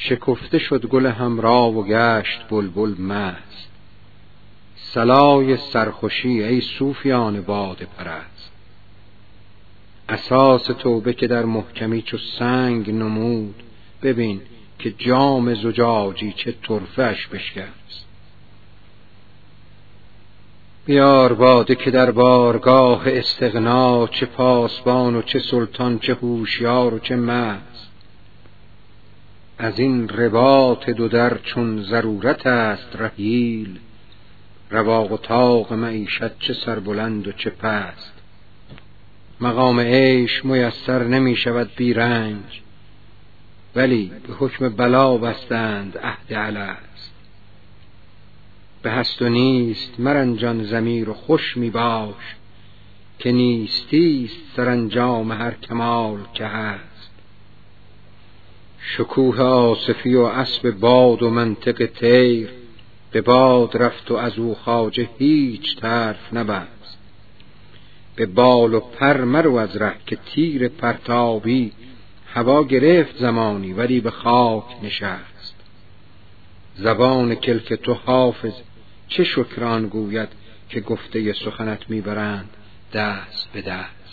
شکفته شد گل حمرا و گشت بلبل مست. صلای سرخوشی ای صوفیان باده پرست. اساس توبه که در محکمی چو سنگ نمود، ببین که جام زجاجی چه طرفه اش بشکست. بیار باده که در بارگاه استغنا، چه پاسبان و چه سلطان، چه هوشیار و چه مست. از این رباط دو در چون ضرورت است رحیل، رواق و طاق معیشت چه سربلند و چه پست. مقام عیش میسر نمی شود بی رنج، ولی به حکم بلا بستند عهد الست. به هست و نیست مرنجان ضمیر و خوش می باش، که نیستیست سرانجام هر کمال که هست. شکوه آصفی و اسب باد و منطق طیر، به باد رفت و از او خواجه هیچ طرف نبست. به بال و پر مرو از ره که تیر پرتابی، هوا گرفت زمانی ولی به خاک نشست. زبان کلک تو حافظ چه شکران گوید، که گفته سخنت میبرند دست به دست.